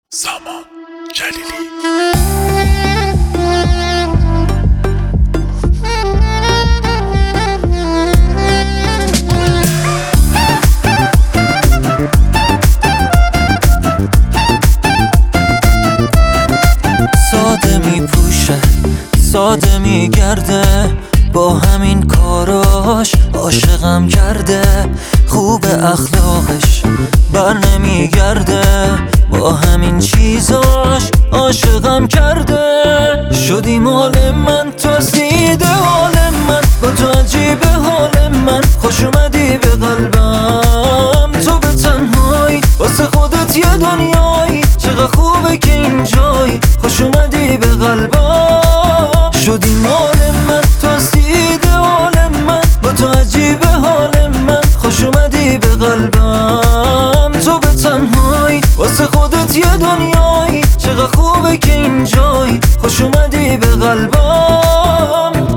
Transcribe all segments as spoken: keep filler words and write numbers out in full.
سامان جلیلی. ساده می پوشه ساده می گرده، با همین کاراش عاشقم کرده. خوب اخلاقش بر نمی گرده، با همین چیزاش عاشقم کرده. شدی مال من، تو سیده حال من، با تو عجیبه حال من. خوش اومدی به قلبم، تو به تنهایی واسه خودت یه دنیایی. چقدر خوبه که اینجایی، خوش اومدی به قلبم. شدی مال من، تو سیده حال من، با تو عجیبه حال من. خوش اومدی به قلبم، تو به تنهایی واسه خودت یه دنیایی. چقدر خوبه که اینجایی، خوش اومدی به قلبم.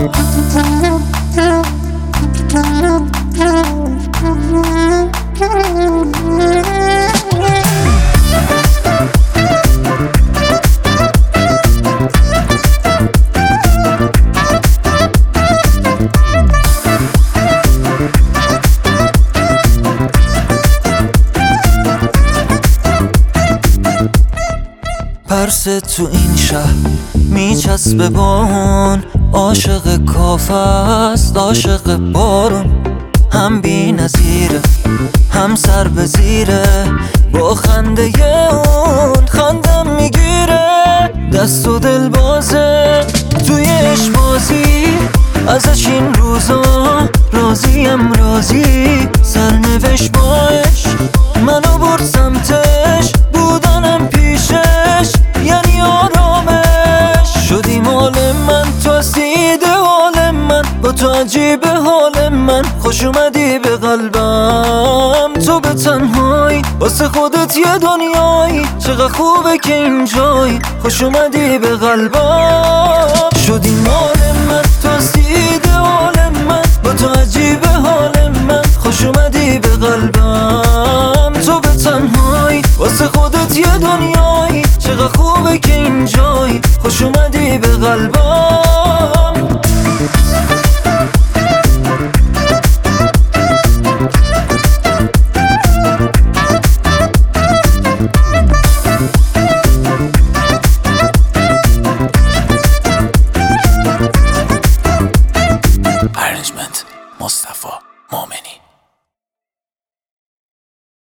پرس تو این شهر میچسبه با اون، عاشق کافه است عاشق بارون. هم بی نظیره هم سر به زیره، با خنده اون خندم میگیره. دست و دل بازه توی عشق بازی، ازش این روزا راضیم راضی. سرنوشت با عشق منو برد سمتش، بودنم پیشش یعنی آرامش. شدی مال من، تو سیده حال من، با تو عجیبه حال من. خوش اومدی به قلبم، تو به تنهایی واسه خودت یه دنیایی. چقدر خوبه که اینجایی، خوش اومدی به قلبم. شدی مال من، تو سیده حال من، با تو عجیبه حال من. خوش اومدی به قلبم، تو به تنهایی واسه خودت یه دنیایی. چقدر خوبه که اینجایی، خوش اومدی به قلبم.